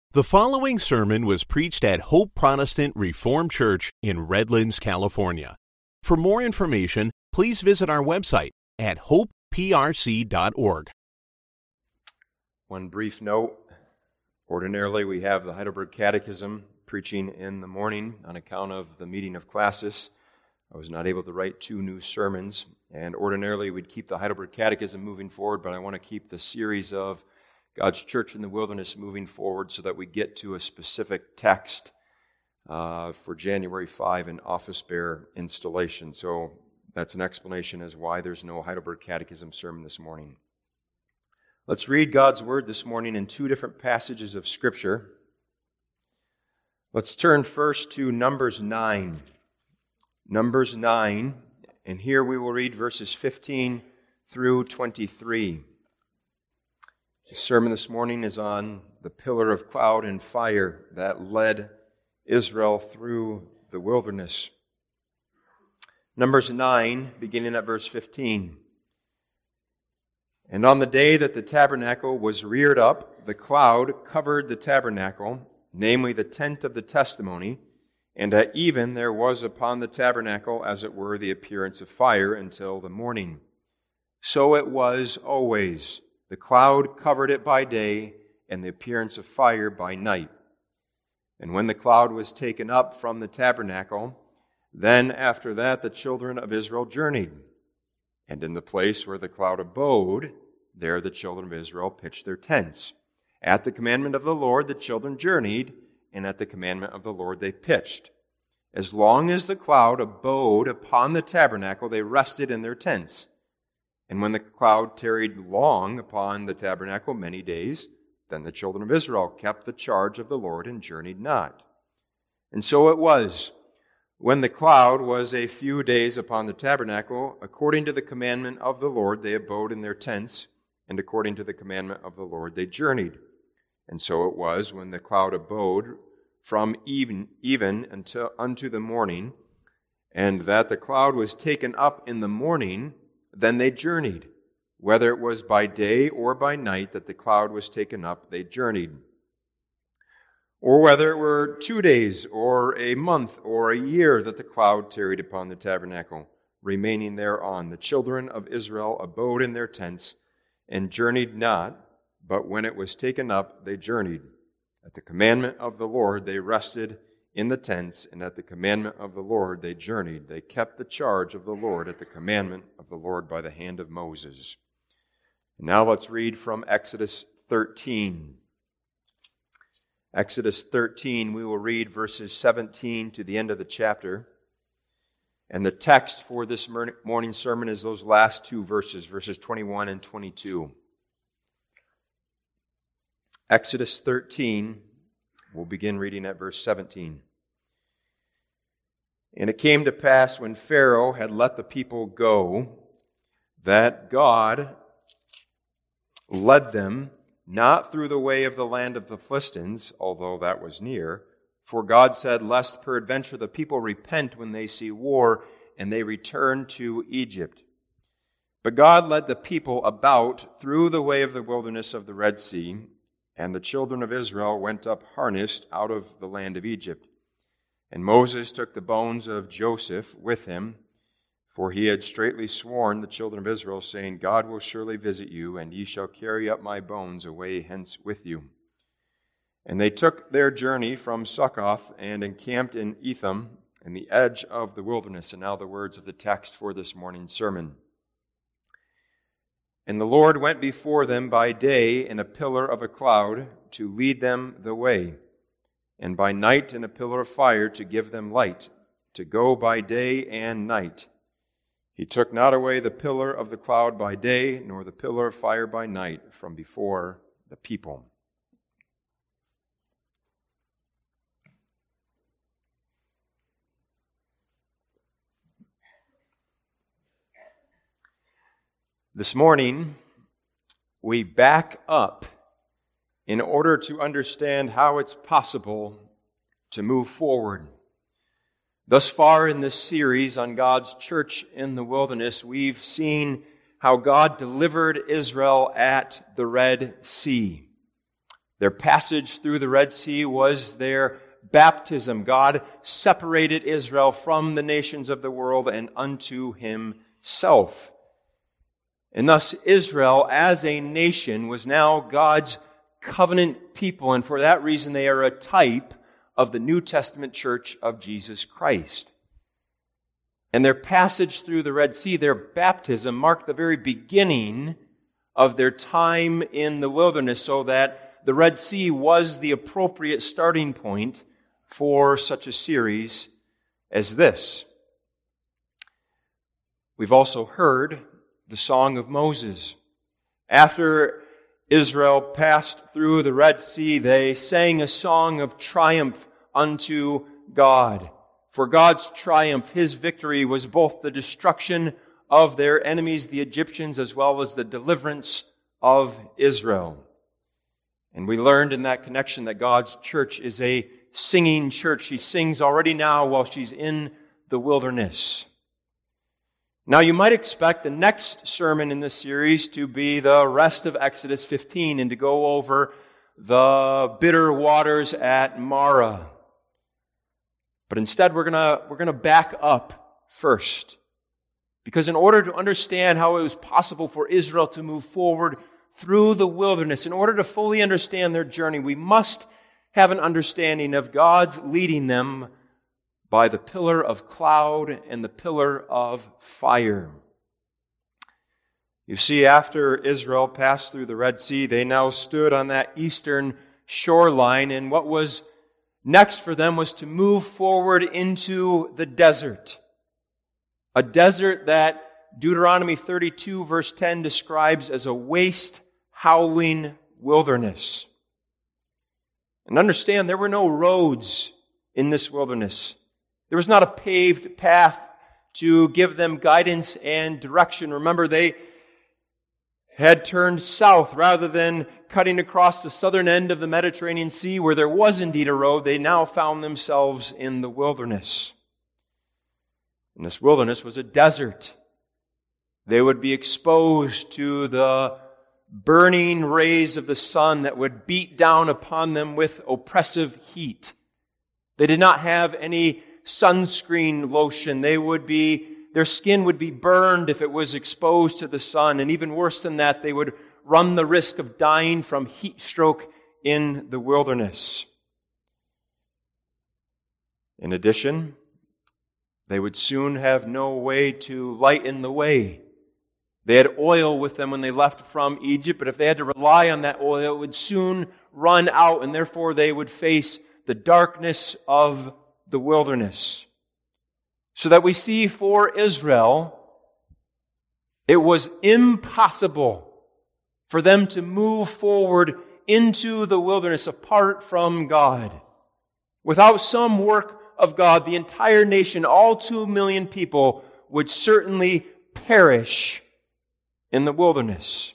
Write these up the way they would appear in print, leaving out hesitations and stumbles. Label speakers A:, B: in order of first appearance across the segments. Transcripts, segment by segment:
A: The following sermon was preached at Hope Protestant Reformed Church in Redlands, California. For more information, please visit our website at hopeprc.org.
B: One brief note. Ordinarily, we have the Heidelberg Catechism preaching in the morning on account of the meeting of classes. I was not able to write 2 new sermons, and ordinarily we'd keep the Heidelberg Catechism moving forward, but I want to keep the series of God's Church in the Wilderness moving forward so that we get to a specific text for January 5 in office bearer installation. So that's an explanation as why there's no Heidelberg Catechism sermon this morning. Let's read God's Word this morning in 2 different passages of Scripture. Let's turn first to Numbers 9. Numbers 9, and here we will read verses 15 through 23. The sermon this morning is on the pillar of cloud and fire that led Israel through the wilderness. Numbers 9, beginning at verse 15. And on the day that the tabernacle was reared up, the cloud covered the tabernacle, namely the tent of the testimony, and at even there was upon the tabernacle, as it were, the appearance of fire until the morning. So it was always. The cloud covered it by day, and the appearance of fire by night. And when the cloud was taken up from the tabernacle, then after that the children of Israel journeyed. And in the place where the cloud abode, there the children of Israel pitched their tents. At the commandment of the Lord the children journeyed, and at the commandment of the Lord they pitched. As long as the cloud abode upon the tabernacle, they rested in their tents. And when the cloud tarried long upon the tabernacle, many days, then the children of Israel kept the charge of the Lord and journeyed not. And so it was, when the cloud was a few days upon the tabernacle, according to the commandment of the Lord they abode in their tents, and according to the commandment of the Lord they journeyed. And so it was, when the cloud abode from even unto the morning, and that the cloud was taken up in the morning, then they journeyed. Whether it was by day or by night that the cloud was taken up, they journeyed. Or whether it were 2 days or a month or a year that the cloud tarried upon the tabernacle, remaining thereon, the children of Israel abode in their tents and journeyed not, but when it was taken up, they journeyed. At the commandment of the Lord they rested in the tents, and at the commandment of the Lord they journeyed. They kept the charge of the Lord at the commandment of the Lord by the hand of Moses. And now let's read from Exodus 13. Exodus 13, we will read verses 17 to the end of the chapter. And the text for this morning sermon is those last 2 verses, verses 21 and 22. Exodus 13, we'll begin reading at verse 17. And it came to pass when Pharaoh had let the people go, that God led them not through the way of the land of the Philistines, although that was near, for God said, lest peradventure the people repent when they see war, and they return to Egypt. But God led the people about through the way of the wilderness of the Red Sea, and the children of Israel went up harnessed out of the land of Egypt. And Moses took the bones of Joseph with him, for he had straitly sworn the children of Israel, saying, God will surely visit you, and ye shall carry up my bones away hence with you. And they took their journey from Succoth and encamped in Etham, in the edge of the wilderness. And now the words of the text for this morning's sermon. And the Lord went before them by day in a pillar of a cloud to lead them the way, and by night in a pillar of fire to give them light, to go by day and night. He took not away the pillar of the cloud by day, nor the pillar of fire by night from before the people. This morning, we back up in order to understand how it's possible to move forward. Thus far in this series on God's church in the wilderness, we've seen how God delivered Israel at the Red Sea. Their passage through the Red Sea was their baptism. God separated Israel from the nations of the world and unto Himself. And thus Israel as a nation was now God's covenant people, and for that reason they are a type of the New Testament church of Jesus Christ. And their passage through the Red Sea, their baptism, marked the very beginning of their time in the wilderness, so that the Red Sea was the appropriate starting point for such a series as this. We've also heard the Song of Moses. After Israel passed through the Red Sea, they sang a song of triumph unto God. For God's triumph, His victory, was both the destruction of their enemies, the Egyptians, as well as the deliverance of Israel. And we learned in that connection that God's church is a singing church. She sings already now while she's in the wilderness. Now you might expect the next sermon in this series to be the rest of Exodus 15 and to go over the bitter waters at Marah. But instead we're going to back up first. Because in order to understand how it was possible for Israel to move forward through the wilderness, in order to fully understand their journey, we must have an understanding of God's leading them by the pillar of cloud and the pillar of fire. You see, after Israel passed through the Red Sea, they now stood on that eastern shoreline, and what was next for them was to move forward into the desert. A desert that Deuteronomy 32 verse 10 describes as a waste, howling wilderness. And understand, there were no roads in this wilderness. There was not a paved path to give them guidance and direction. Remember, they had turned south rather than cutting across the southern end of the Mediterranean Sea where there was indeed a road. They now found themselves in the wilderness. And this wilderness was a desert. They would be exposed to the burning rays of the sun that would beat down upon them with oppressive heat. They did not have any sunscreen lotion. Their skin would be burned if it was exposed to the sun. And even worse than that, they would run the risk of dying from heat stroke in the wilderness. In addition, they would soon have no way to lighten the way. They had oil with them when they left from Egypt, but if they had to rely on that oil, it would soon run out, and therefore they would face the darkness of the wilderness. So that we see for Israel, it was impossible for them to move forward into the wilderness apart from God. Without some work of God, the entire nation, all 2 million people, would certainly perish in the wilderness.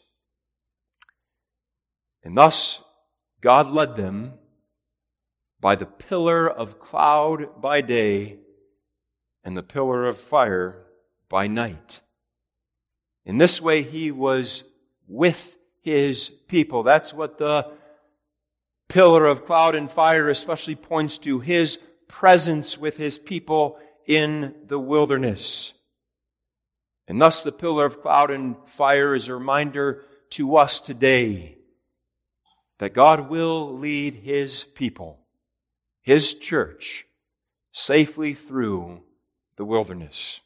B: And thus, God led them by the pillar of cloud by day and the pillar of fire by night. In this way, He was with His people. That's what the pillar of cloud and fire especially points to, His presence with His people in the wilderness. And thus the pillar of cloud and fire is a reminder to us today that God will lead His people, His church, safely through the wilderness.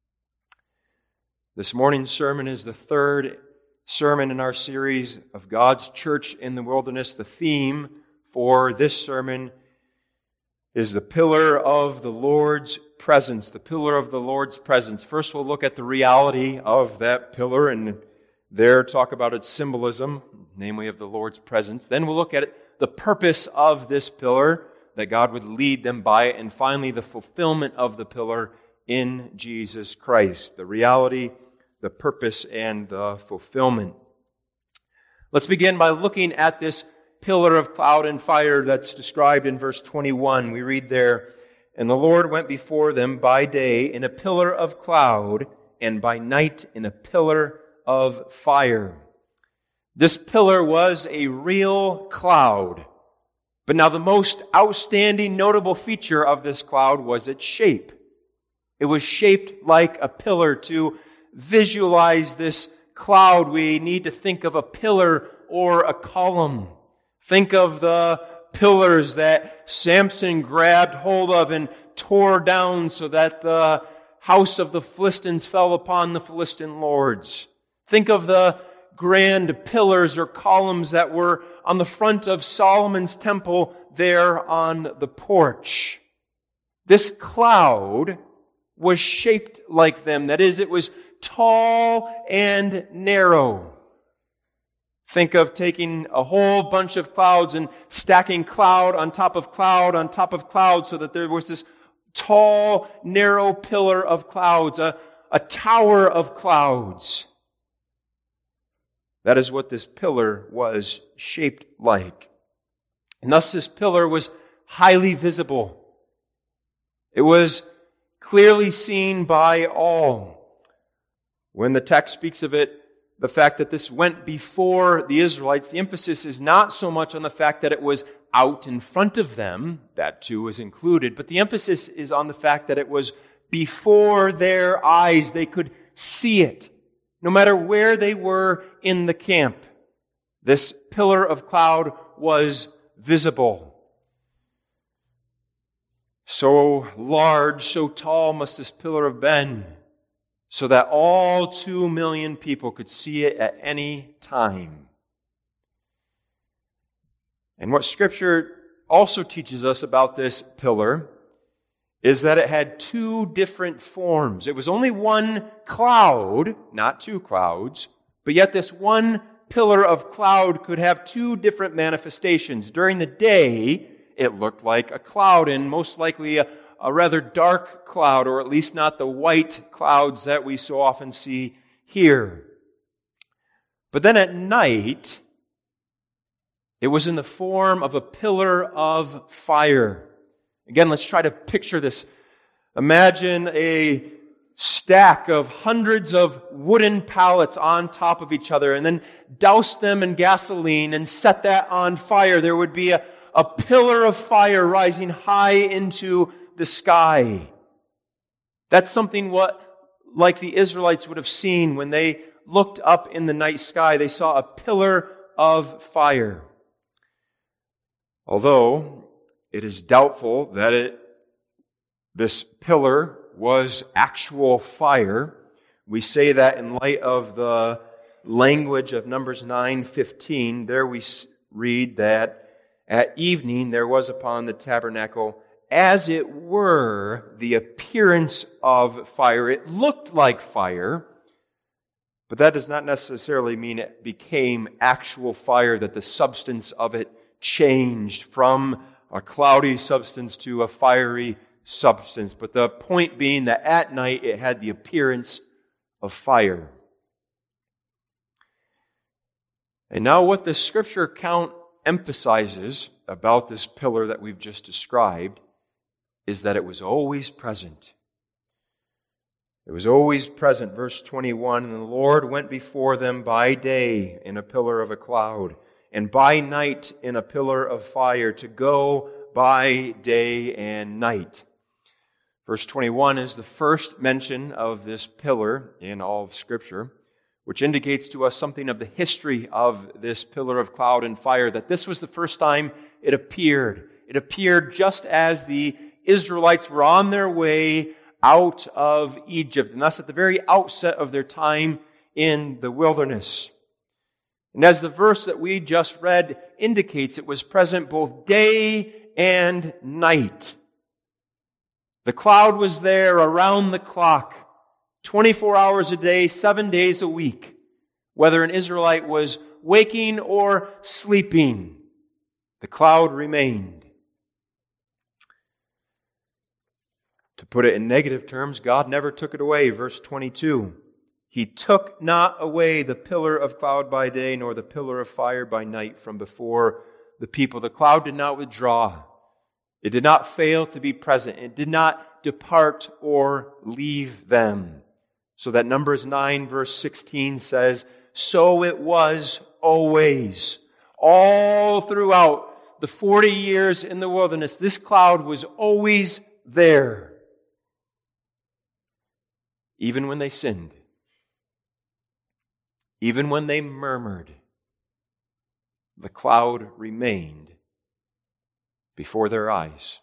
B: This morning's sermon is the third sermon in our series of God's church in the wilderness. The theme for this sermon is the pillar of the Lord's presence. The pillar of the Lord's presence. First we'll look at the reality of that pillar and there talk about its symbolism, namely of the Lord's presence. Then we'll look at the purpose of this pillar, that God would lead them by it. And finally, the fulfillment of the pillar in Jesus Christ. The reality, the purpose, and the fulfillment. Let's begin by looking at this pillar of cloud and fire that's described in verse 21. We read there, "And the Lord went before them by day in a pillar of cloud, and by night in a pillar of fire." This pillar was a real cloud. But now the most outstanding, notable feature of this cloud was its shape. It was shaped like a pillar. To visualize this cloud, we need to think of a pillar or a column. Think of the pillars that Samson grabbed hold of and tore down so that the house of the Philistines fell upon the Philistine lords. Think of the grand pillars or columns that were on the front of Solomon's temple there on the porch. This cloud was shaped like them. That is, it was tall and narrow. Think of taking a whole bunch of clouds and stacking cloud on top of cloud on top of cloud so that there was this tall, narrow pillar of clouds, a tower of clouds. That is what this pillar was shaped like. And thus this pillar was highly visible. It was clearly seen by all. When the text speaks of it, the fact that this went before the Israelites, the emphasis is not so much on the fact that it was out in front of them, that too is included, but the emphasis is on the fact that it was before their eyes. They could see it, no matter where they were in the camp. This pillar of cloud was visible. So large, so tall must this pillar have been, so that all 2 million people could see it at any time. And what Scripture also teaches us about this pillar is that it had 2 different forms. It was only one cloud, not 2 clouds, but yet this one pillar of cloud could have 2 different manifestations. During the day, it looked like a cloud, and most likely a rather dark cloud, or at least not the white clouds that we so often see here. But then at night, it was in the form of a pillar of fire. Again, let's try to picture this. Imagine a stack of hundreds of wooden pallets on top of each other, and then douse them in gasoline and set that on fire. There would be a pillar of fire rising high into the sky. That's something like the Israelites would have seen when they looked up in the night sky. They saw a pillar of fire. Although it is doubtful that this pillar was actual fire, we say that in light of the language of Numbers 9:15. There we read that at evening there was upon the tabernacle as it were the appearance of fire. It looked like fire, but that does not necessarily mean it became actual fire, that the substance of it changed from a cloudy substance to a fiery substance. But the point being that at night it had the appearance of fire. And now what the Scripture account emphasizes about this pillar that we've just described is that it was always present. It was always present. Verse 21, and the Lord went before them by day in a pillar of a cloud, and by night in a pillar of fire, to go by day and night. Verse 21 is the first mention of this pillar in all of Scripture, which indicates to us something of the history of this pillar of cloud and fire, that this was the first time it appeared. It appeared just as the Israelites were on their way out of Egypt, and thus at the very outset of their time in the wilderness. And as the verse that we just read indicates, it was present both day and night. The cloud was there around the clock, 24 hours a day, 7 days a week, whether an Israelite was waking or sleeping. The cloud remained. To put it in negative terms, God never took it away. Verse 22, He took not away the pillar of cloud by day, nor the pillar of fire by night from before the people. The cloud did not withdraw. It did not fail to be present. It did not depart or leave them. So that Numbers 9 verse 16 says, so it was always. All throughout the 40 years in the wilderness, this cloud was always there. Even when they sinned. Even when they murmured, the cloud remained before their eyes.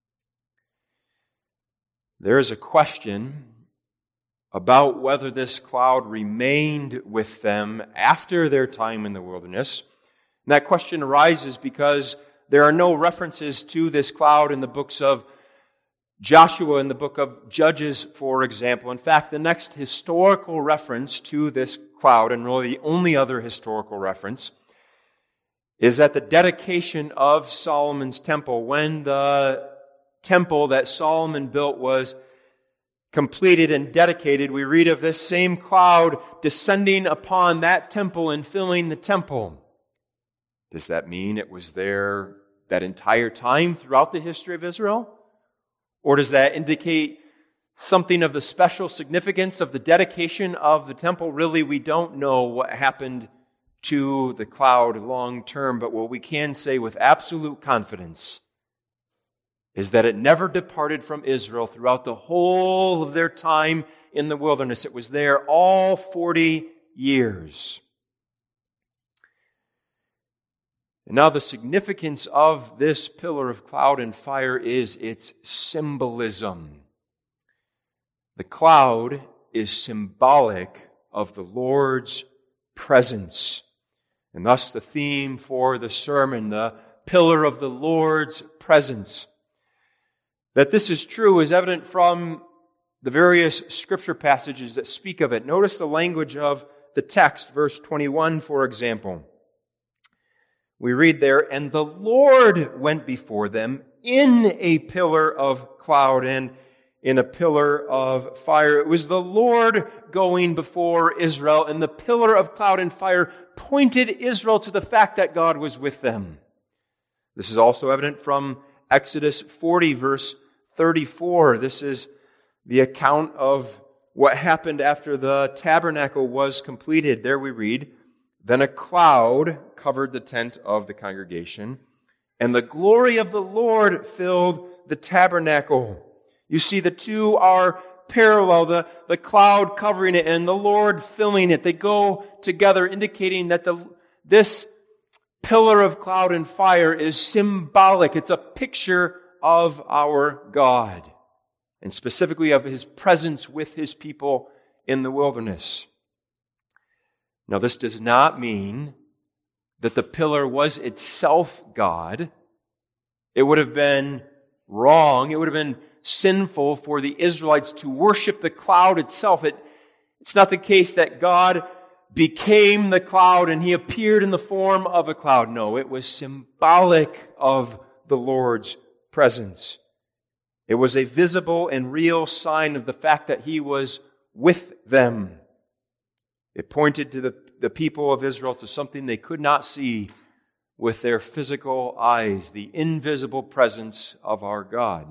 B: There is a question about whether this cloud remained with them after their time in the wilderness. And that question arises because there are no references to this cloud in the books of Joshua and the book of Judges, for example. In fact, the next historical reference to this cloud, and really the only other historical reference, is at the dedication of Solomon's temple. When the temple that Solomon built was completed and dedicated, we read of this same cloud descending upon that temple and filling the temple. Does that mean it was there that entire time throughout the history of Israel? Or does that indicate something of the special significance of the dedication of the temple? Really, we don't know what happened to the cloud long term, but what we can say with absolute confidence is that it never departed from Israel throughout the whole of their time in the wilderness. It was there all 40 years. And now the significance of this pillar of cloud and fire is its symbolism. The cloud is symbolic of the Lord's presence. And thus the theme for the sermon, the pillar of the Lord's presence. That this is true is evident from the various scripture passages that speak of it. Notice the language of the text, verse 21, for example. We read there, "And the Lord went before them in a pillar of cloud and in a pillar of fire." It was the Lord going before Israel, and the pillar of cloud and fire pointed Israel to the fact that God was with them. This is also evident from Exodus 40, verse 34. This is the account of what happened after the tabernacle was completed. There we read, "Then a cloud covered the tent of the congregation, and the glory of the Lord filled the tabernacle." You see, the two are parallel, the cloud covering it and the Lord filling it. They go together, indicating that this pillar of cloud and fire is symbolic. It's a picture of our God, and specifically of His presence with His people in the wilderness. Now, this does not mean that the pillar was itself God. It would have been wrong. It would have been sinful for the Israelites to worship the cloud itself. It's not the case that God became the cloud and He appeared in the form of a cloud. No, it was symbolic of the Lord's presence. It was a visible and real sign of the fact that He was with them. It pointed to the people of Israel to something they could not see with their physical eyes, the invisible presence of our God.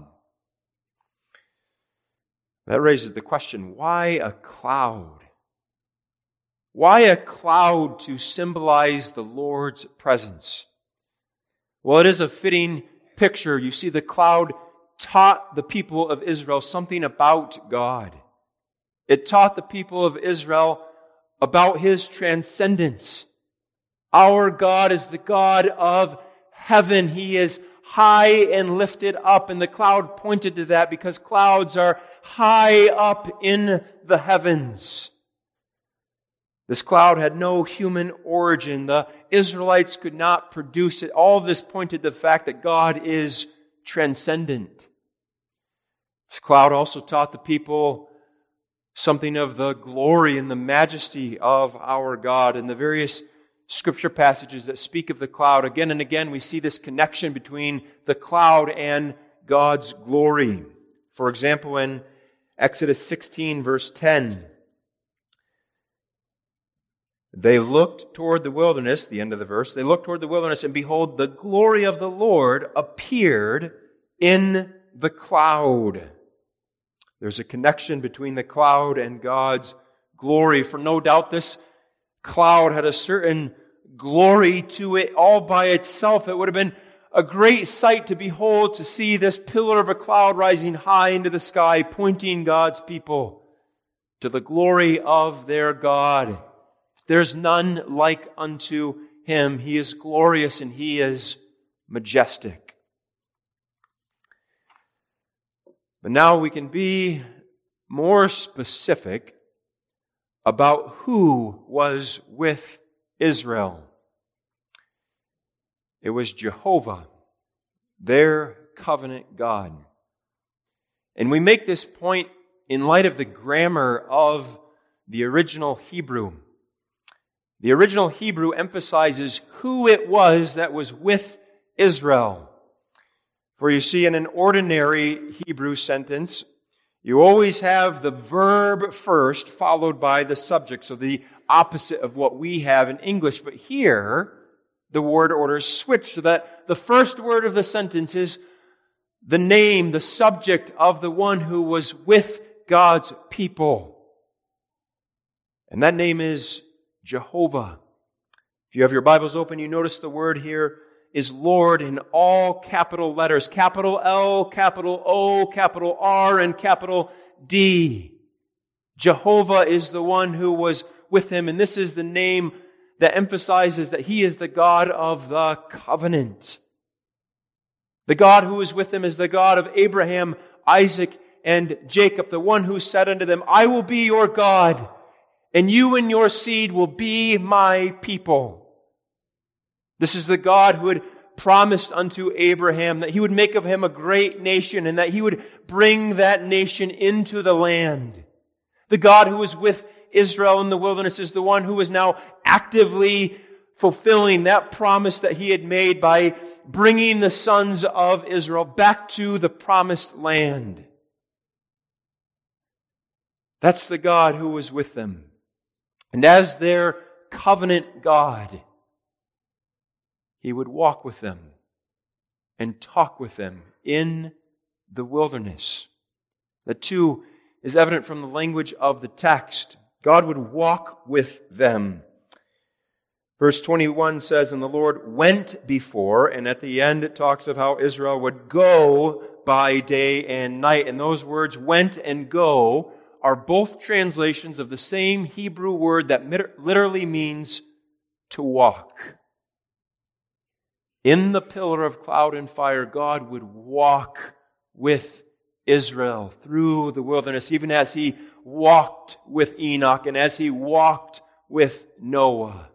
B: That raises the question, why a cloud? Why a cloud to symbolize the Lord's presence? Well, it is a fitting picture. You see, the cloud taught the people of Israel something about God. It taught the people of Israel about His transcendence. Our God is the God of heaven. He is high and lifted up, and the cloud pointed to that because clouds are high up in the heavens. This cloud had no human origin. The Israelites could not produce it. All of this pointed to the fact that God is transcendent. This cloud also taught the people something of the glory and the majesty of our God. In the various scripture passages that speak of the cloud, again and again we see this connection between the cloud and God's glory. For example, in Exodus 16, verse 10, they looked toward the wilderness, the end of the verse, they looked toward the wilderness, and behold, the glory of the Lord appeared in the cloud. There's a connection between the cloud and God's glory, for no doubt this cloud had a certain glory to it all by itself. It would have been a great sight to behold, to see this pillar of a cloud rising high into the sky, pointing God's people to the glory of their God. There's none like unto Him. He is glorious and He is majestic. But now we can be more specific about who was with Israel. It was Jehovah, their covenant God. And we make this point in light of the grammar of the original Hebrew. The original Hebrew emphasizes who it was that was with Israel. For you see, in an ordinary Hebrew sentence, you always have the verb first, followed by the subject. So the opposite of what we have in English. But here, the word order is switched so that the first word of the sentence is the name, the subject of the one who was with God's people. And that name is Jehovah. If you have your Bibles open, you notice the word here is Lord in all capital letters. Capital L, capital O, capital R, and capital D. Jehovah is the one who was with him, and this is the name that emphasizes that He is the God of the covenant. The God who is with him is the God of Abraham, Isaac, and Jacob, the one who said unto them, I will be your God, and you and your seed will be my people. This is the God who had promised unto Abraham that He would make of him a great nation and that He would bring that nation into the land. The God who was with Israel in the wilderness is the one who is now actively fulfilling that promise that He had made by bringing the sons of Israel back to the promised land. That's the God who was with them. And as their covenant God, He would walk with them and talk with them in the wilderness. That too is evident from the language of the text. God would walk with them. Verse 21 says, and the Lord went before, and at the end it talks of how Israel would go by day and night. And those words, went and go, are both translations of the same Hebrew word that literally means to walk. In the pillar of cloud and fire, God would walk with Israel through the wilderness, even as He walked with Enoch and as He walked with Noah.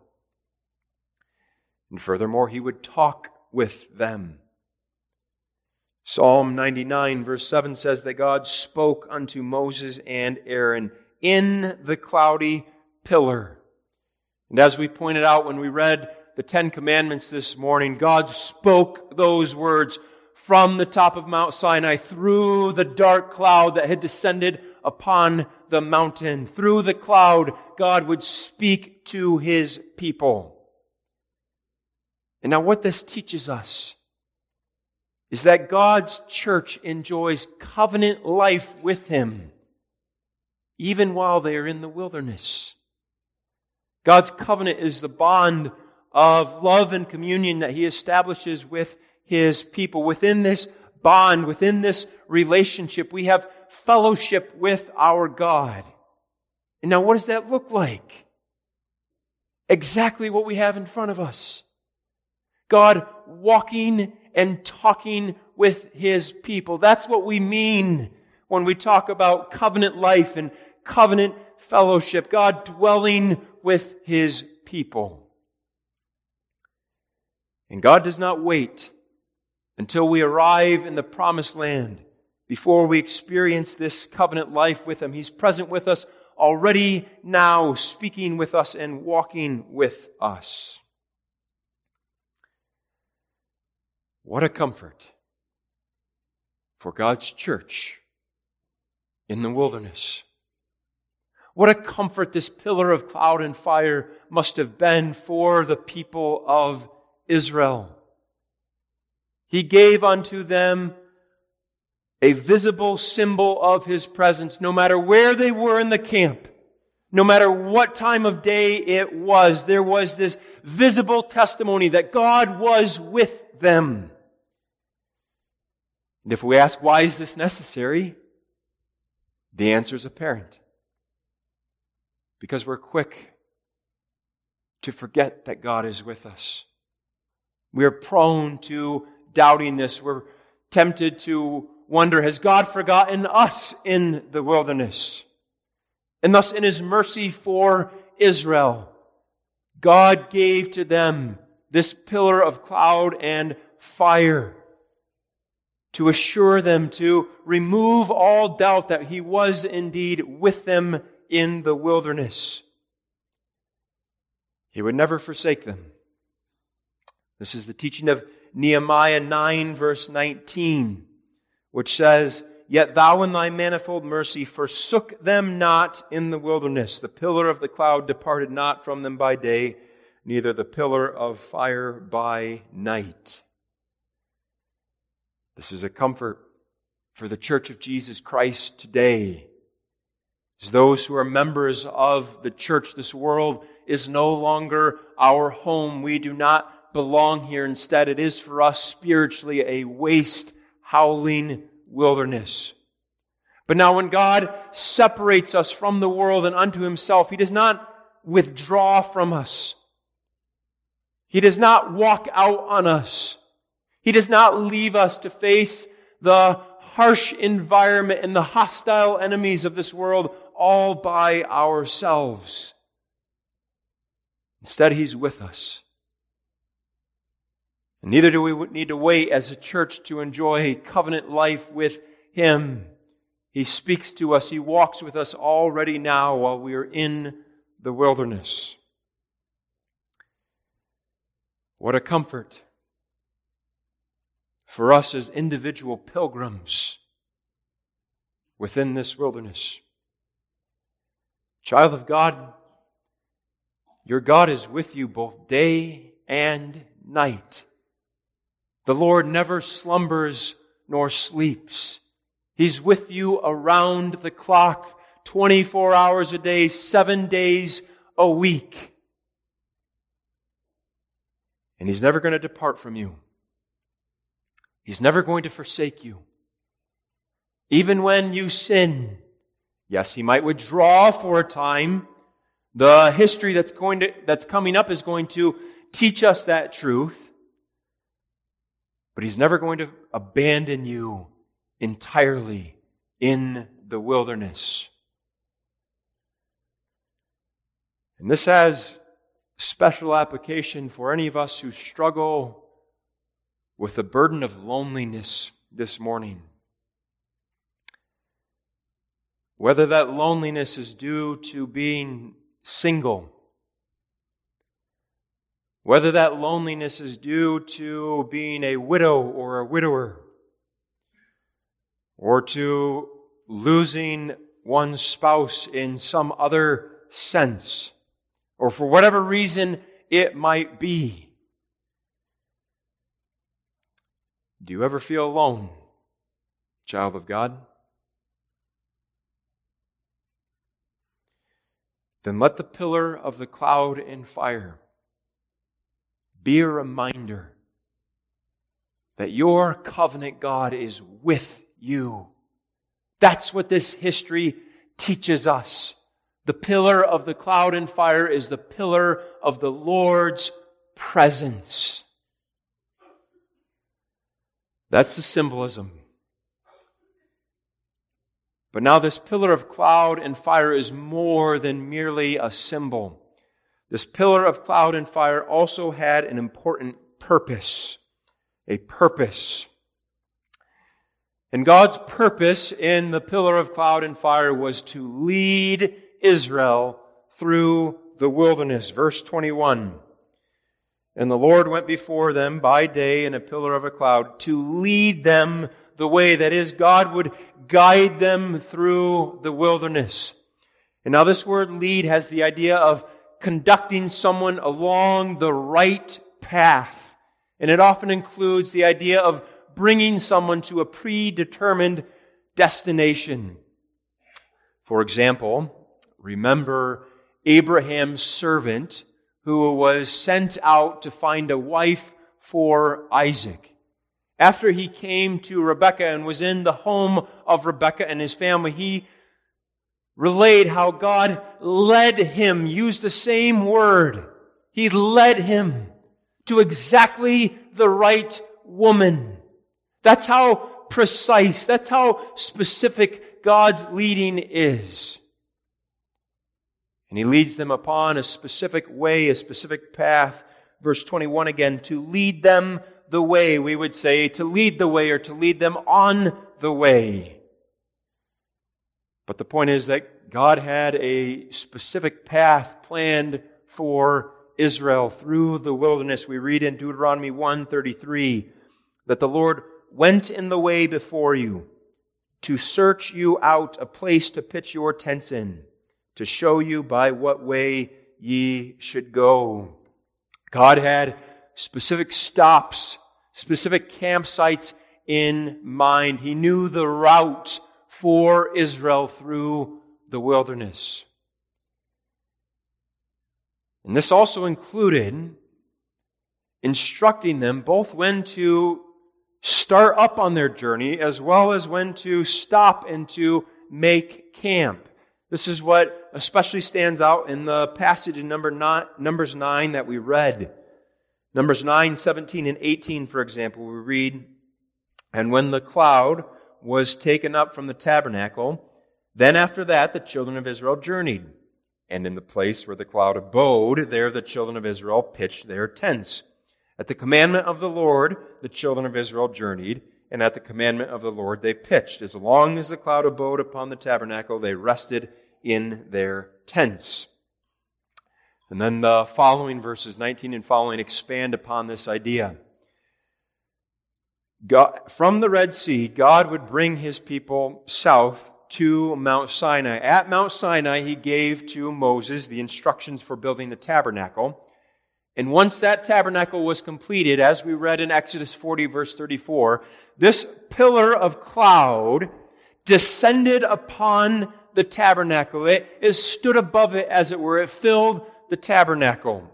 B: And furthermore, He would talk with them. Psalm 99 verse 7 says that God spoke unto Moses and Aaron in the cloudy pillar. And as we pointed out when we read the Ten Commandments this morning, God spoke those words from the top of Mount Sinai through the dark cloud that had descended upon the mountain. Through the cloud, God would speak to His people. And now what this teaches us is that God's church enjoys covenant life with Him, even while they are in the wilderness. God's covenant is the bond of love and communion that He establishes with His people. Within this bond, within this relationship, we have fellowship with our God. And now what does that look like? Exactly what we have in front of us. God walking and talking with His people. That's what we mean when we talk about covenant life and covenant fellowship. God dwelling with His people. And God does not wait until we arrive in the promised land before we experience this covenant life with Him. He's present with us already now, speaking with us and walking with us. What a comfort for God's church in the wilderness. What a comfort this pillar of cloud and fire must have been for the people of Israel. He gave unto them a visible symbol of His presence, no matter where they were in the camp, No matter what time of day it was, there was this visible testimony that God was with them. And if we ask, why is this necessary? The answer is apparent. Because we're quick to forget that God is with us. We are prone to doubting this. We're tempted to wonder, has God forgotten us in the wilderness? And thus, in His mercy for Israel, God gave to them this pillar of cloud and fire to assure them, to remove all doubt that He was indeed with them in the wilderness. He would never forsake them. This is the teaching of Nehemiah 9, verse 19, which says, "Yet thou in thy manifold mercy forsook them not in the wilderness. The pillar of the cloud departed not from them by day, neither the pillar of fire by night." This is a comfort for the Church of Jesus Christ today. As those who are members of the church, this world is no longer our home. We do not belong here. Instead, it is for us spiritually a waste, howling wilderness. But now when God separates us from the world and unto Himself, He does not withdraw from us. He does not walk out on us. He does not leave us to face the harsh environment and the hostile enemies of this world all by ourselves. Instead, He's with us. And neither do we need to wait as a church to enjoy covenant life with Him. He speaks to us. He walks with us already now while we are in the wilderness. What a comfort for us as individual pilgrims within this wilderness. Child of God, your God is with you both day and night. The Lord never slumbers nor sleeps. He's with you around the clock, 24 hours a day, 7 days a week. And He's never going to depart from you. He's never going to forsake you. Even when you sin, yes, He might withdraw for a time. The history that's coming up is going to teach us that truth. But He's never going to abandon you entirely in the wilderness. And this has special application for any of us who struggle with the burden of loneliness this morning. Whether that loneliness is due to being single, whether that loneliness is due to being a widow or a widower, or to losing one's spouse in some other sense, or for whatever reason it might be. Do you ever feel alone, child of God? Then let the pillar of the cloud and fire be a reminder that your covenant God is with you. That's what this history teaches us. The pillar of the cloud and fire is the pillar of the Lord's presence. That's the symbolism. But now this pillar of cloud and fire is more than merely a symbol. This pillar of cloud and fire also had an important purpose. A purpose. And God's purpose in the pillar of cloud and fire was to lead Israel through the wilderness. Verse 21. And the Lord went before them by day in a pillar of a cloud to lead them the way. That is, God would guide them through the wilderness. And now this word lead has the idea of conducting someone along the right path. And it often includes the idea of bringing someone to a predetermined destination. For example, remember Abraham's servant who was sent out to find a wife for Isaac. After he came to Rebekah and was in the home of Rebekah and his family, he relayed how God led him, used the same word. He led him to exactly the right woman. That's how precise, that's how specific God's leading is. And He leads them upon a specific way, a specific path. Verse 21 again, to lead them the way, we would say, to lead the way or to lead them on the way. But the point is that God had a specific path planned for Israel through the wilderness. We read in Deuteronomy 1:33 that the Lord went in the way before you to search you out a place to pitch your tents in, to show you by what way ye should go. God had specific stops, specific campsites in mind. He knew the route for Israel through the wilderness. And this also included instructing them both when to start up on their journey as well as when to stop and to make camp. This is what especially stands out in the passage in Numbers 9 that we read. Numbers 9, 17, and 18, for example, we read, "And when the cloud was taken up from the tabernacle, then after that the children of Israel journeyed. And in the place where the cloud abode, there the children of Israel pitched their tents. At the commandment of the Lord, the children of Israel journeyed, and at the commandment of the Lord they pitched. As long as the cloud abode upon the tabernacle, they rested in their tents." And then the following verses, 19 and following, expand upon this idea. From the Red Sea, God would bring His people south to Mount Sinai. At Mount Sinai, He gave to Moses the instructions for building the tabernacle. And once that tabernacle was completed, as we read in Exodus 40, verse 34, this pillar of cloud descended upon the tabernacle. It stood above it, as it were. It filled the tabernacle.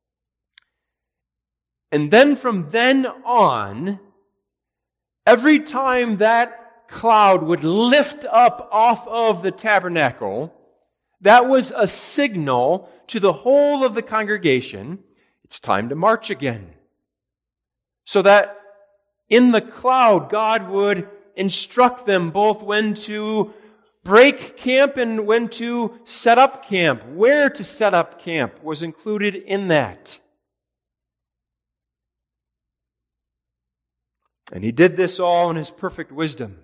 B: And then from then on, every time that cloud would lift up off of the tabernacle, that was a signal to the whole of the congregation, it's time to march again. So that in the cloud, God would instruct them both when to break camp and when to set up camp. Where to set up camp was included in that. And He did this all in His perfect wisdom.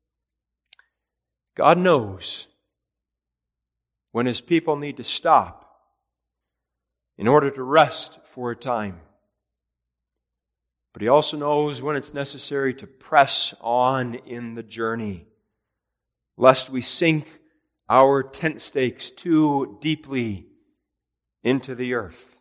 B: God knows when His people need to stop in order to rest for a time. But He also knows when it's necessary to press on in the journey, lest we sink our tent stakes too deeply into the earth.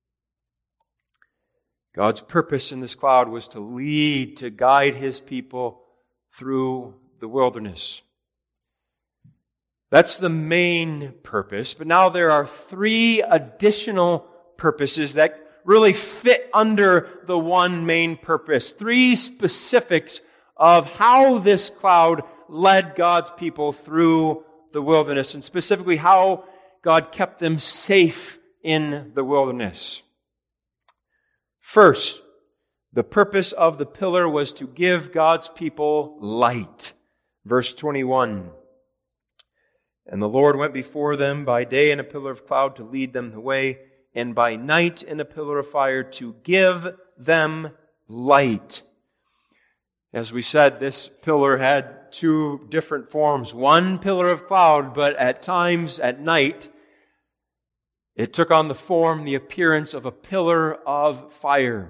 B: God's purpose in this cloud was to lead, to guide His people through the wilderness. That's the main purpose. But now there are three additional purposes that really fit under the one main purpose. Three specifics of how this cloud led God's people through the wilderness, and specifically how God kept them safe in the wilderness. First, the purpose of the pillar was to give God's people light. Verse 21. "And the Lord went before them by day in a pillar of cloud to lead them the way, and by night in a pillar of fire to give them light." As we said, this pillar had two different forms. One pillar of cloud, but at times, at night, it took on the form, the appearance of a pillar of fire.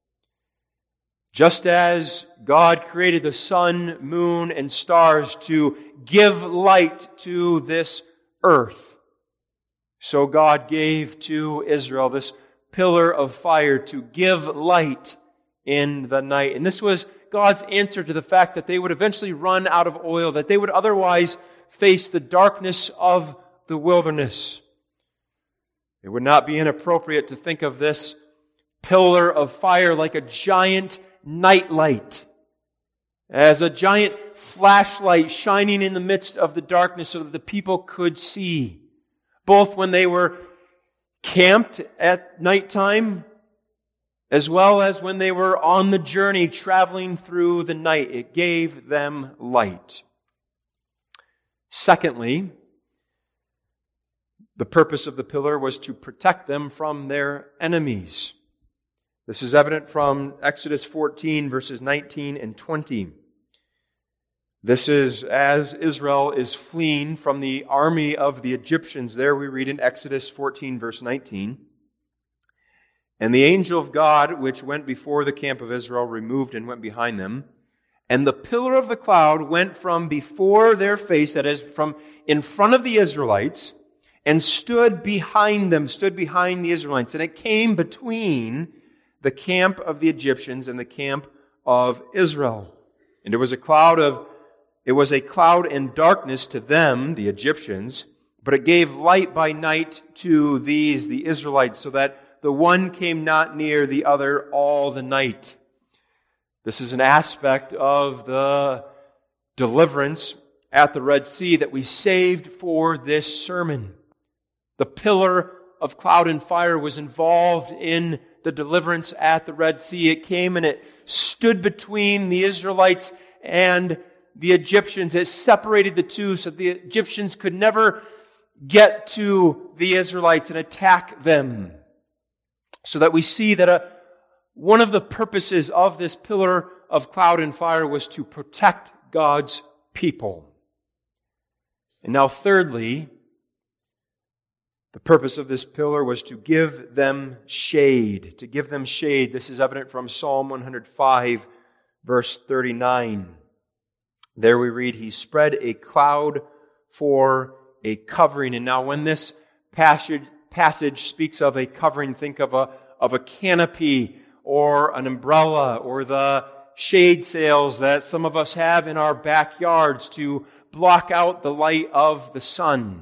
B: Just as God created the sun, moon, and stars to give light to this earth, so God gave to Israel this pillar of fire to give light in the night. And this was God's answer to the fact that they would eventually run out of oil, that they would otherwise face the darkness of the wilderness. It would not be inappropriate to think of this pillar of fire like a giant nightlight, as a giant flashlight shining in the midst of the darkness so that the people could see, both when they were camped at nighttime as well as when they were on the journey traveling through the night. It gave them light. Secondly, the purpose of the pillar was to protect them from their enemies. This is evident from Exodus 14, verses 19 and 20. This is as Israel is fleeing from the army of the Egyptians. There we read in Exodus 14, verse 19. And the angel of God, which went before the camp of Israel, removed and went behind them. And the pillar of the cloud went from before their face, that is, from in front of the Israelites, and stood behind them, stood behind the Israelites. And it came between the camp of the Egyptians and the camp of Israel. And it was a cloud and darkness to them, the Egyptians, but it gave light by night to these, the Israelites, so that the one came not near the other all the night. This is an aspect of the deliverance at the Red Sea that we saved for this sermon. The pillar of cloud and fire was involved in the deliverance at the Red Sea. It came and it stood between the Israelites and the Egyptians. It separated the two so the Egyptians could never get to the Israelites and attack them. So that we see that one of the purposes of this pillar of cloud and fire was to protect God's people. And now thirdly, the purpose of this pillar was to give them shade. To give them shade. This is evident from Psalm 105, verse 39. There we read, He spread a cloud for a covering. And now when this passage speaks of a covering, think of a canopy or an umbrella or the shade sails that some of us have in our backyards to block out the light of the sun.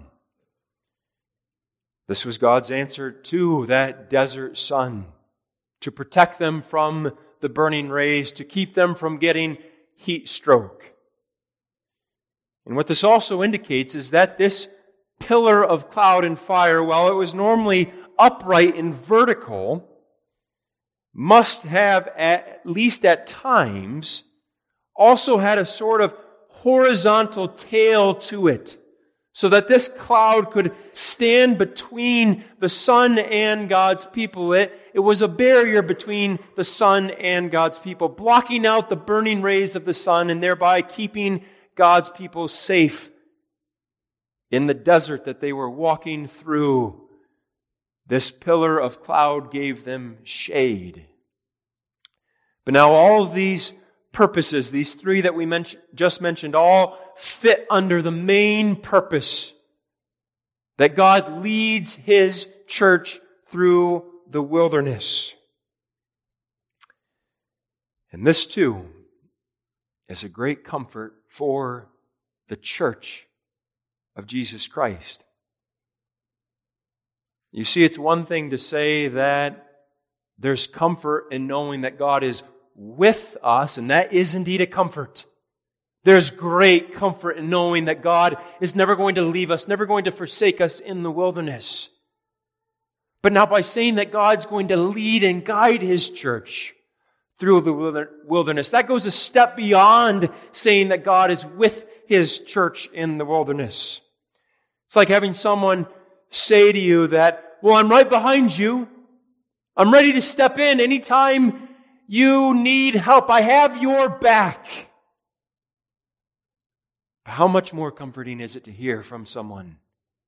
B: This was God's answer to that desert sun, to protect them from the burning rays, to keep them from getting heat stroke. And what this also indicates is that this pillar of cloud and fire, while it was normally upright and vertical, must have, at least at times, also had a sort of horizontal tail to it, so that this cloud could stand between the sun and God's people. It was a barrier between the sun and God's people, blocking out the burning rays of the sun and thereby keeping God's people safe in the desert that they were walking through. This pillar of cloud gave them shade. But now all of these purposes, these three that we just mentioned, all fit under the main purpose that God leads His church through the wilderness. And this too is a great comfort for the church of Jesus Christ. You see, it's one thing to say that there's comfort in knowing that God is with us, and that is indeed a comfort. There's great comfort in knowing that God is never going to leave us, never going to forsake us in the wilderness. But now by saying that God's going to lead and guide His church through the wilderness, that goes a step beyond saying that God is with His church in the wilderness. It's like having someone say to you that, well, I'm right behind you. I'm ready to step in anytime you need help. I have your back. But how much more comforting is it to hear from someone,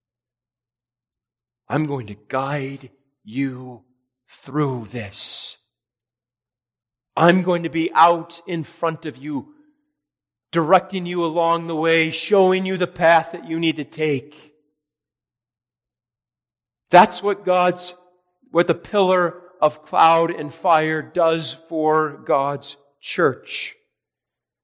B: I'm going to guide you through this. I'm going to be out in front of you, directing you along the way, showing you the path that you need to take. That's what the pillar of cloud and fire does for God's church.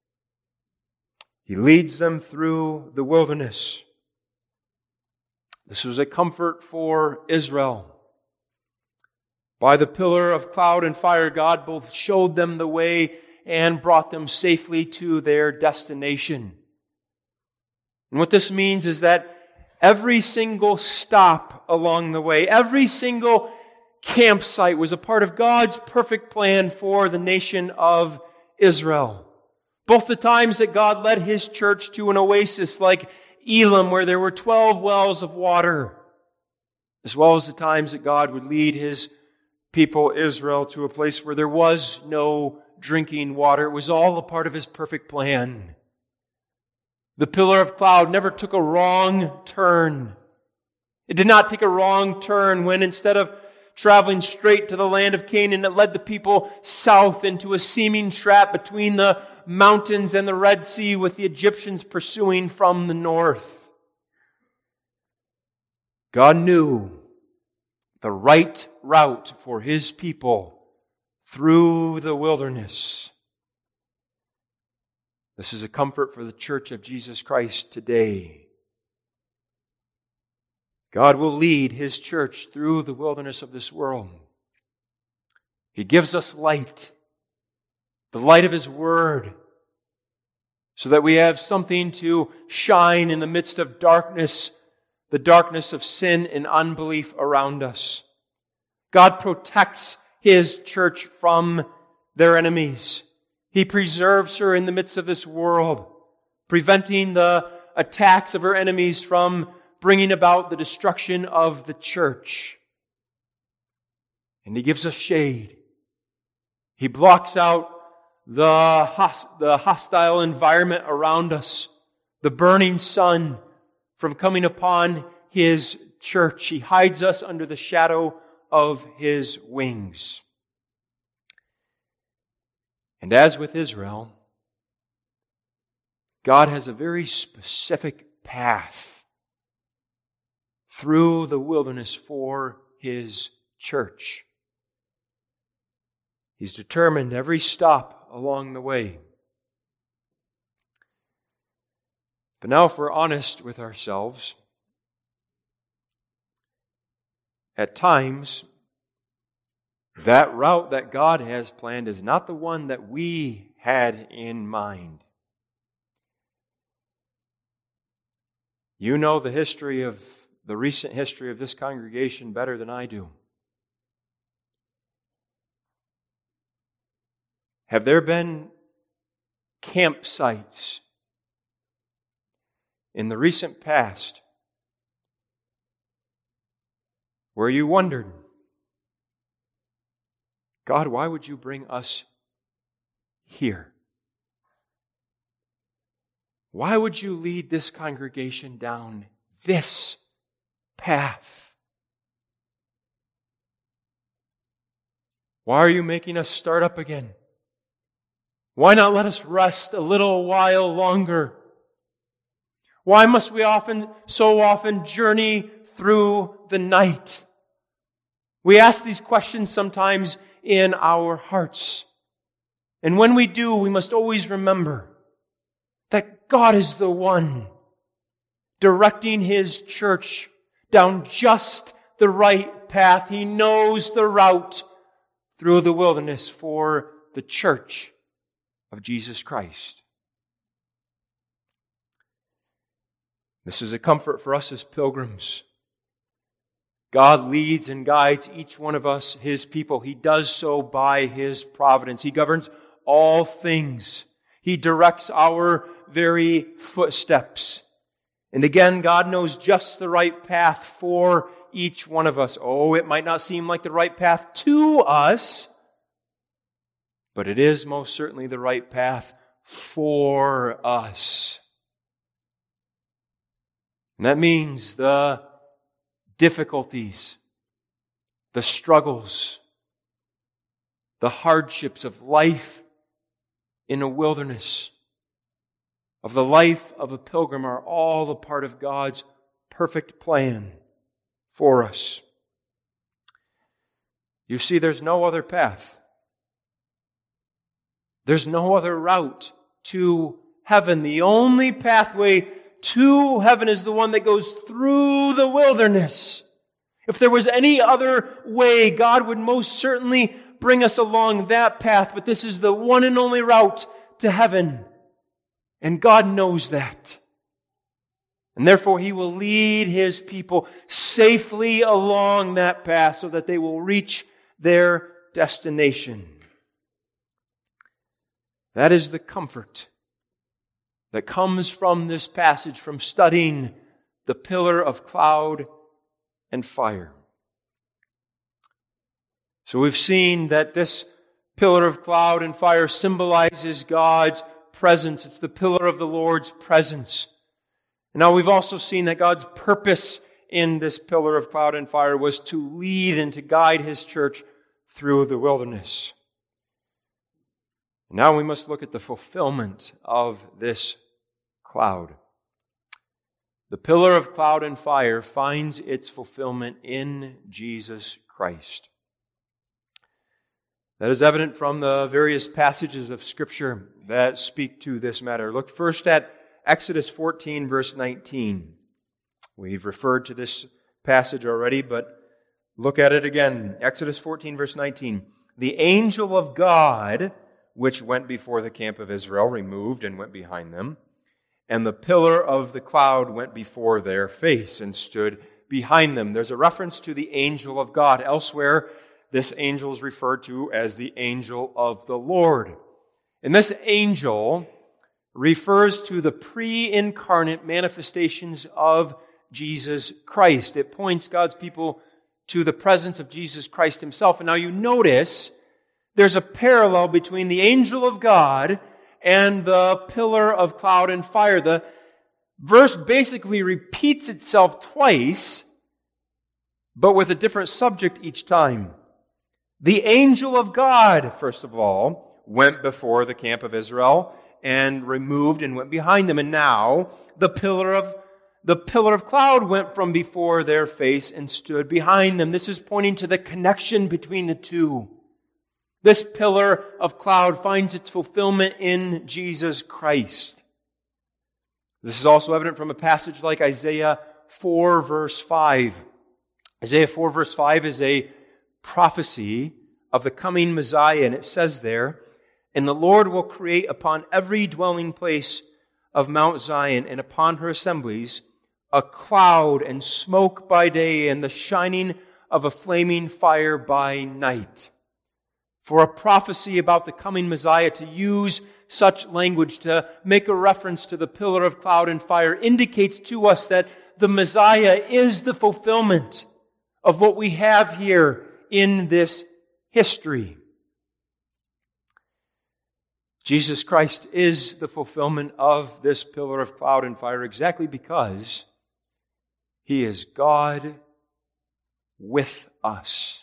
B: He leads them through the wilderness. This was a comfort for Israel. By the pillar of cloud and fire, God both showed them the way and brought them safely to their destination. And what this means is that every single stop along the way, every single campsite was a part of God's perfect plan for the nation of Israel. Both the times that God led His church to an oasis like Elim, where there were 12 wells of water, as well as the times that God would lead His people Israel to a place where there was no drinking water. It was all a part of His perfect plan. The pillar of cloud never took a wrong turn. It did not take a wrong turn when instead of traveling straight to the land of Canaan, it led the people south into a seeming trap between the mountains and the Red Sea, with the Egyptians pursuing from the north. God knew the right route for His people through the wilderness. This is a comfort for the church of Jesus Christ today. God will lead His church through the wilderness of this world. He gives us light, the light of His Word, so that we have something to shine in the midst of darkness, the darkness of sin and unbelief around us. God protects His church from their enemies. He preserves her in the midst of this world, preventing the attacks of her enemies from bringing about the destruction of the church. And He gives us shade. He blocks out the hostile environment around us, the burning sun from coming upon His church. He hides us under the shadow of His wings. And as with Israel, God has a very specific path through the wilderness for His church. He's determined every stop along the way. But now, if we're honest with ourselves, at times, that route that God has planned is not the one that we had in mind. You know the recent history of this congregation better than I do. Have there been campsites in the recent past where you wondered, God, why would you bring us here? Why would you lead this congregation down this path? Why are you making us start up again? Why not let us rest a little while longer? Why must we so often journey through the night? We ask these questions sometimes in our hearts. And when we do, we must always remember that God is the one directing His church down just the right path. He knows the route through the wilderness for the church of Jesus Christ. This is a comfort for us as pilgrims. God leads and guides each one of us, His people. He does so by His providence. He governs all things. He directs our very footsteps. And again, God knows just the right path for each one of us. Oh, it might not seem like the right path to us, but it is most certainly the right path for us. And that means the difficulties, the struggles, the hardships of life in a wilderness, of the life of a pilgrim, are all a part of God's perfect plan for us. You see, there's no other path. There's no other route to heaven. The only pathway to heaven is the one that goes through the wilderness. If there was any other way, God would most certainly bring us along that path, but this is the one and only route to heaven. And God knows that. And therefore He will lead His people safely along that path so that they will reach their destination. That is the comfort that comes from this passage, from studying the pillar of cloud and fire. So we've seen that this pillar of cloud and fire symbolizes God's presence. It's the pillar of the Lord's presence. And now we've also seen that God's purpose in this pillar of cloud and fire was to lead and to guide His church through the wilderness. Now we must look at the fulfillment of this cloud. The pillar of cloud and fire finds its fulfillment in Jesus Christ. That is evident from the various passages of Scripture that speak to this matter. Look first at Exodus 14, verse 19. We've referred to this passage already, but look at it again. Exodus 14, verse 19. The angel of God, which went before the camp of Israel, removed and went behind them. And the pillar of the cloud went before their face and stood behind them. There's a reference to the angel of God. Elsewhere, this angel is referred to as the angel of the Lord. And this angel refers to the pre-incarnate manifestations of Jesus Christ. It points God's people to the presence of Jesus Christ Himself. And now you notice there's a parallel between the angel of God and the pillar of cloud and fire. The verse basically repeats itself twice, but with a different subject each time. The angel of God, first of all, went before the camp of Israel and removed and went behind them. And now the pillar of cloud went from before their face and stood behind them. This is pointing to the connection between the two. This pillar of cloud finds its fulfillment in Jesus Christ. This is also evident from a passage like Isaiah 4, verse 5. Isaiah 4, verse 5 is a prophecy of the coming Messiah, and it says there, "And the Lord will create upon every dwelling place of Mount Zion and upon her assemblies a cloud and smoke by day and the shining of a flaming fire by night." For a prophecy about the coming Messiah to use such language, to make a reference to the pillar of cloud and fire, indicates to us that the Messiah is the fulfillment of what we have here in this history. Jesus Christ is the fulfillment of this pillar of cloud and fire exactly because He is God with us.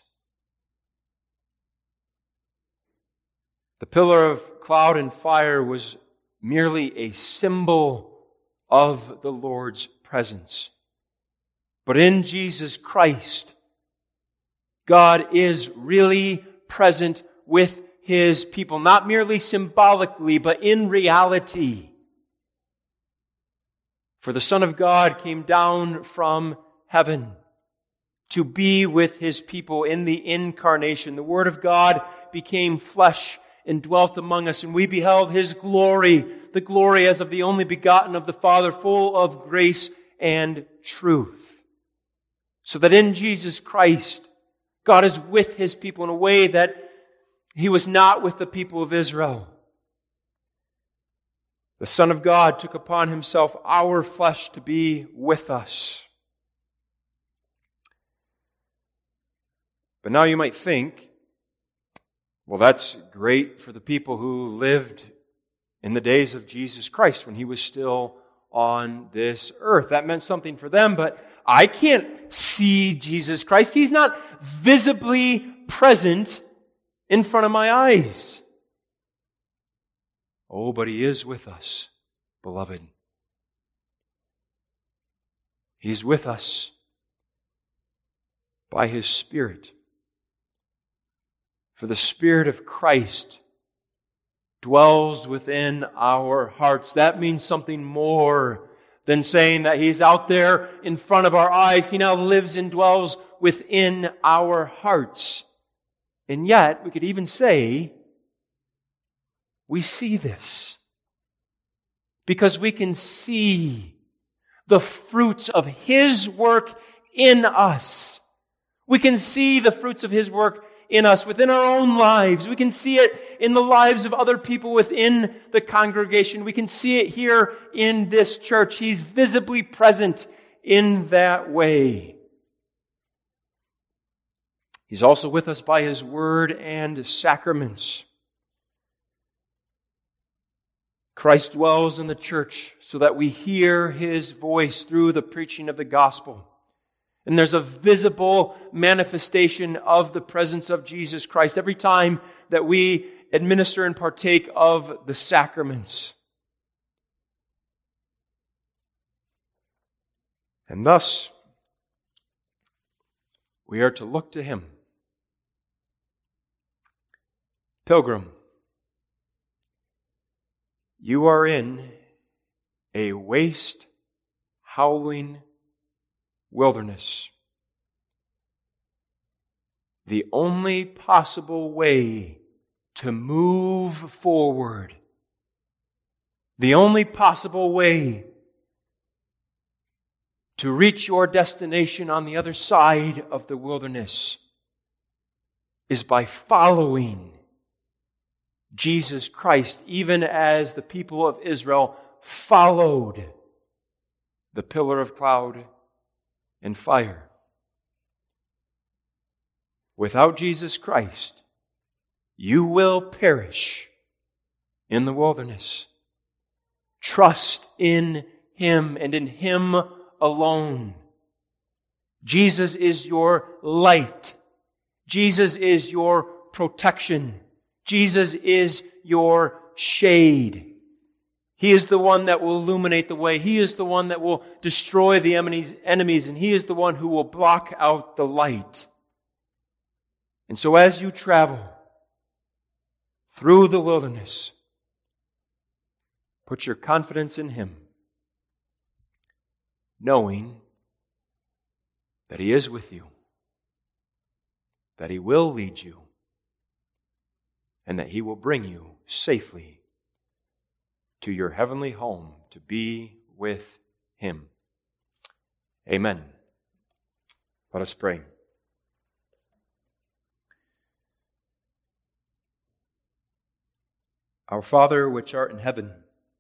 B: The pillar of cloud and fire was merely a symbol of the Lord's presence. But in Jesus Christ, God is really present with His people, not merely symbolically, but in reality. For the Son of God came down from heaven to be with His people in the incarnation. The Word of God became flesh and dwelt among us, and we beheld His glory, the glory as of the only begotten of the Father, full of grace and truth. So that in Jesus Christ, God is with His people in a way that He was not with the people of Israel. The Son of God took upon Himself our flesh to be with us. But now you might think, well, that's great for the people who lived in the days of Jesus Christ when He was still on this earth. That meant something for them, but I can't see Jesus Christ. He's not visibly present in front of my eyes. Oh, but He is with us, beloved. He's with us by His Spirit. For the Spirit of Christ dwells within our hearts. That means something more than saying that He's out there in front of our eyes. He now lives and dwells within our hearts. And yet, we could even say, we see this. Because we can see the fruits of His work in us. We can see the fruits of His work in us, within our own lives. We can see it in the lives of other people within the congregation. We can see it here in this church. He's visibly present in that way. He's also with us by His Word and sacraments. Christ dwells in the church so that we hear His voice through the preaching of the gospel. And there's a visible manifestation of the presence of Jesus Christ every time that we administer and partake of the sacraments. And thus, we are to look to Him. Pilgrim, you are in a waste, howling wilderness. The only possible way to move forward, the only possible way to reach your destination on the other side of the wilderness is by following Jesus Christ, even as the people of Israel followed the pillar of cloud and fire. Without Jesus Christ, you will perish in the wilderness. Trust in Him and in Him alone. Jesus is your light. Jesus is your protection. Jesus is your shade. He is the one that will illuminate the way. He is the one that will destroy the enemies, and He is the one who will block out the light. And so as you travel through the wilderness, put your confidence in Him, knowing that He is with you, that He will lead you, and that He will bring you safely to your heavenly home to be with Him. Amen. Let us pray. Our Father, which art in heaven,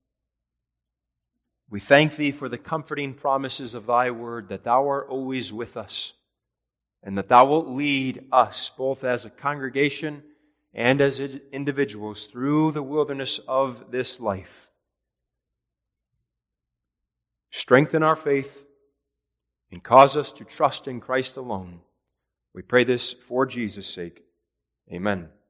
B: we thank Thee for the comforting promises of Thy word, that Thou art always with us, and that Thou wilt lead us, both as a congregation and as individuals, through the wilderness of this life. Strengthen our faith and cause us to trust in Christ alone. We pray this for Jesus' sake. Amen.